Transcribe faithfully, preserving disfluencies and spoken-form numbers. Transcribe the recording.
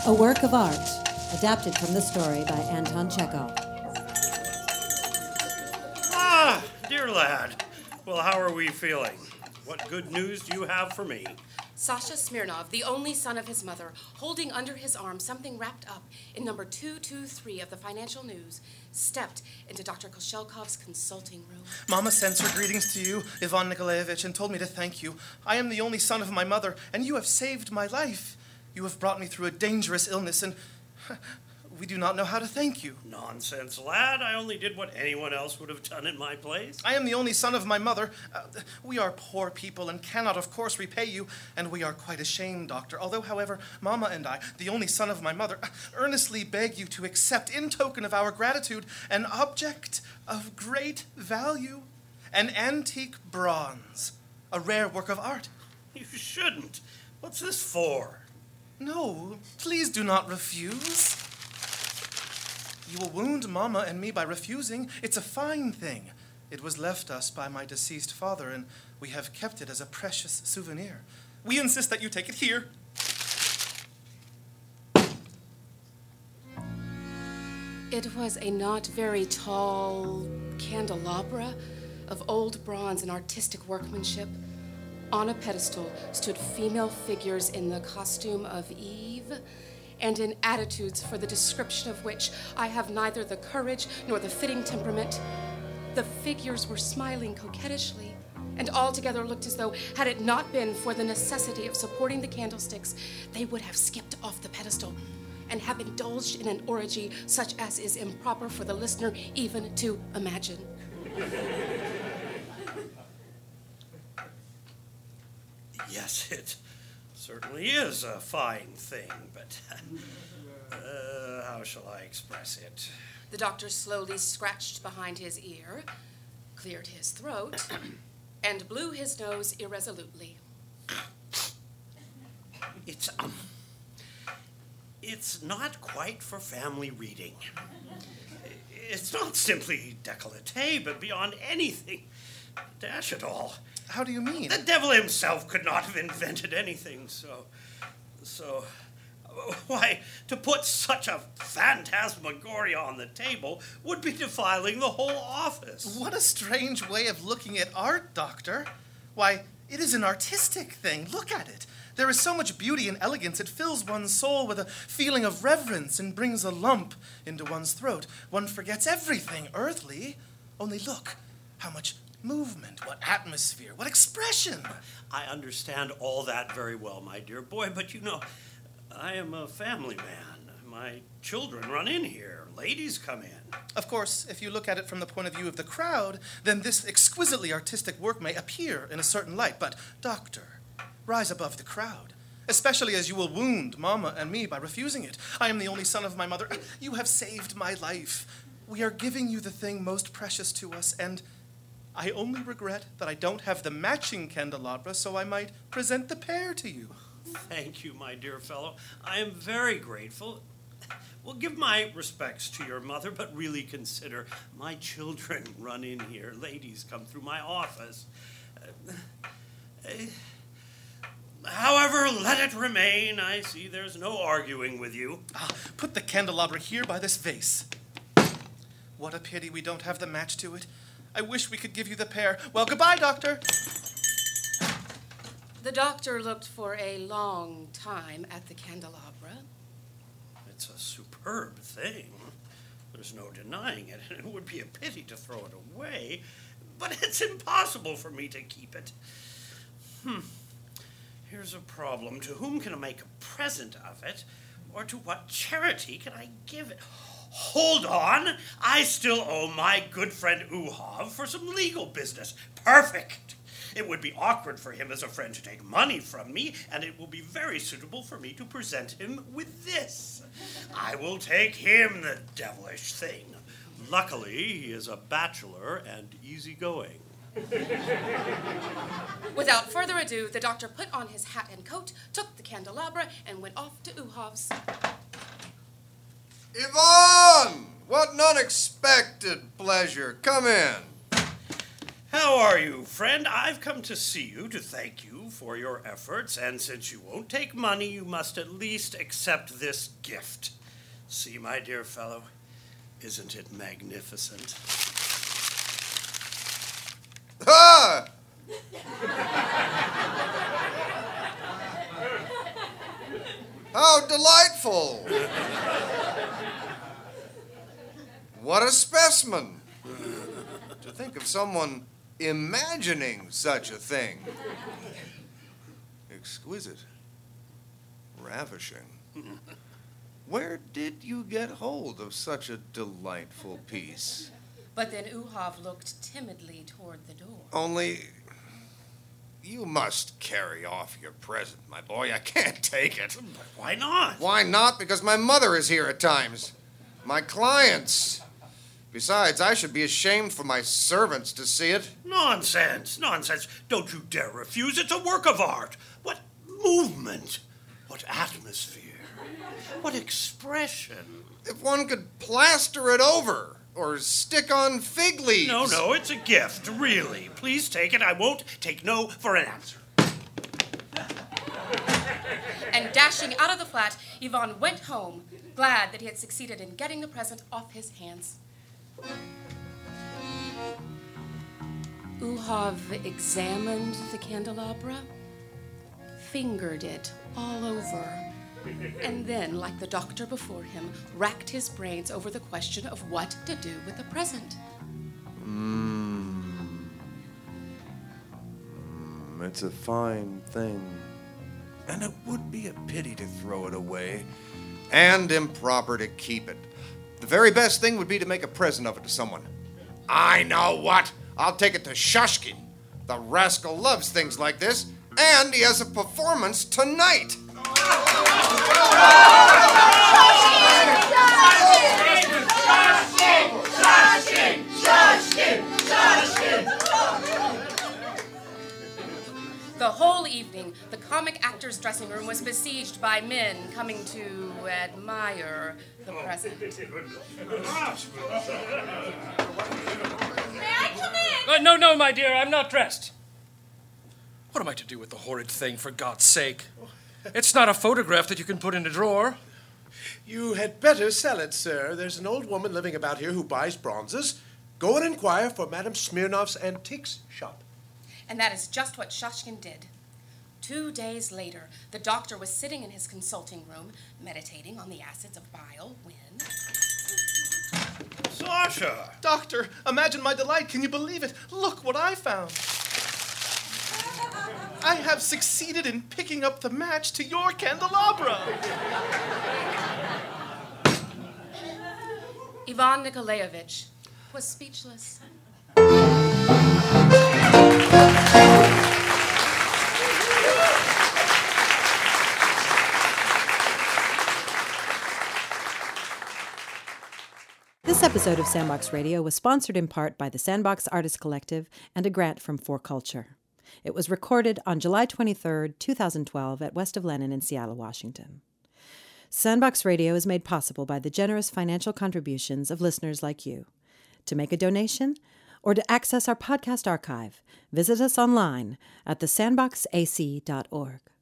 a work of art adapted from the story by Anton Chekhov. Ah, dear lad. Well, how are we feeling? What good news do you have for me? Sasha Smirnov, the only son of his mother, holding under his arm something wrapped up in number two two three of the Financial News, stepped into Doctor Koshelkov's consulting room. Mama sends her greetings to you, Ivan Nikolaevich, and told me to thank you. I am the only son of my mother, and you have saved my life. You have brought me through a dangerous illness, and we do not know how to thank you. Nonsense, lad. I only did what anyone else would have done in my place. I am the only son of my mother. Uh, we are poor people and cannot, of course, repay you, and we are quite ashamed, Doctor. Although, however, Mama and I, the only son of my mother, earnestly beg you to accept, in token of our gratitude, an object of great value, an antique bronze, a rare work of art. You shouldn't. What's this for? No, please do not refuse. You will wound Mama and me by refusing. It's a fine thing. It was left us by my deceased father, and we have kept it as a precious souvenir. We insist that you take it here. It was a not very tall candelabra of old bronze and artistic workmanship. On a pedestal stood female figures in the costume of Eve, and in attitudes for the description of which I have neither the courage nor the fitting temperament. The figures were smiling coquettishly, and altogether looked as though, had it not been for the necessity of supporting the candlesticks, they would have skipped off the pedestal and have indulged in an orgy such as is improper for the listener even to imagine. Yes, it certainly is a fine thing, but uh, how shall I express it? The doctor slowly scratched behind his ear, cleared his throat, and blew his nose irresolutely. It's, um, it's not quite for family reading. It's not simply décolleté, but beyond anything. Dash it all. How do you mean? The devil himself could not have invented anything so... So... Why, to put such a phantasmagoria on the table would be defiling the whole office. What a strange way of looking at art, Doctor. Why, it is an artistic thing. Look at it. There is so much beauty and elegance, it fills one's soul with a feeling of reverence and brings a lump into one's throat. One forgets everything earthly. Only look, how much movement, what atmosphere, what expression. I understand all that very well, my dear boy, but you know, I am a family man. My children run in here. Ladies come in. Of course, if you look at it from the point of view of the crowd, then this exquisitely artistic work may appear in a certain light. But, Doctor, rise above the crowd, especially as you will wound Mama and me by refusing it. I am the only son of my mother. You have saved my life. We are giving you the thing most precious to us, and I only regret that I don't have the matching candelabra, so I might present the pair to you. Thank you, my dear fellow. I am very grateful. Well, give my respects to your mother, but really consider my children run in here. Ladies come through my office. Uh, uh, however, let it remain. I see there's no arguing with you. Ah, put the candelabra here by this vase. What a pity we don't have the match to it. I wish we could give you the pair. Well, goodbye, Doctor. The doctor looked for a long time at the candelabra. It's a superb thing. There's no denying it, and it would be a pity to throw it away, but it's impossible for me to keep it. Hmm. Here's a problem. To whom can I make a present of it, or to what charity can I give it? Hold on. I still owe my good friend Uhov for some legal business. Perfect. It would be awkward for him as a friend to take money from me, and it will be very suitable for me to present him with this. I will take him the devilish thing. Luckily, he is a bachelor and easygoing. Without further ado, the doctor put on his hat and coat, took the candelabra, and went off to Uhov's. Ivan! What an unexpected pleasure. Come in. How are you, friend? I've come to see you to thank you for your efforts, and since you won't take money, you must at least accept this gift. See, my dear fellow, isn't it magnificent? Ah! How delightful! What a specimen! To think of someone imagining such a thing. Exquisite. Ravishing. Where did you get hold of such a delightful piece? But then Uhav looked timidly toward the door. Only, you must carry off your present, my boy. I can't take it. But why not? Why not? Because my mother is here at times. My clients. Besides, I should be ashamed for my servants to see it. Nonsense, nonsense. Don't you dare refuse. It's a work of art. What movement. What atmosphere. What expression. If one could plaster it over or stick on fig leaves. No, no, it's a gift, really. Please take it. I won't take no for an answer. And dashing out of the flat, Ivan went home, glad that he had succeeded in getting the present off his hands. Uhav examined the candelabra, fingered it all over, and then, like the doctor before him, racked his brains over the question of what to do with the present. Mmm. Mm, it's a fine thing. And it would be a pity to throw it away. And improper to keep it. The very best thing would be to make a present of it to someone. I know what! I'll take it to Shushkin. The rascal loves things like this, and he has a performance tonight. The whole evening, the comic actor's dressing room was besieged by men coming to admire the present. May I come in? Uh, no, no, my dear, I'm not dressed. What am I to do with the horrid thing, for God's sake? It's not a photograph that you can put in a drawer. You had better sell it, sir. There's an old woman living about here who buys bronzes. Go and inquire for Madame Smirnov's antiques shop. And that is just what Shushkin did. Two days later, the doctor was sitting in his consulting room, meditating on the acids of bile, when... Sasha! Doctor, imagine my delight. Can you believe it? Look what I found. I have succeeded in picking up the match to your candelabra. Ivan Nikolaevich was speechless. This episode of Sandbox Radio was sponsored in part by the Sandbox Artist Collective and a grant from For Culture. It was recorded on July twenty-third, twenty twelve at West of Lenin in Seattle, Washington. Sandbox Radio is made possible by the generous financial contributions of listeners like you. To make a donation or to access our podcast archive, visit us online at the sandbox a c dot org.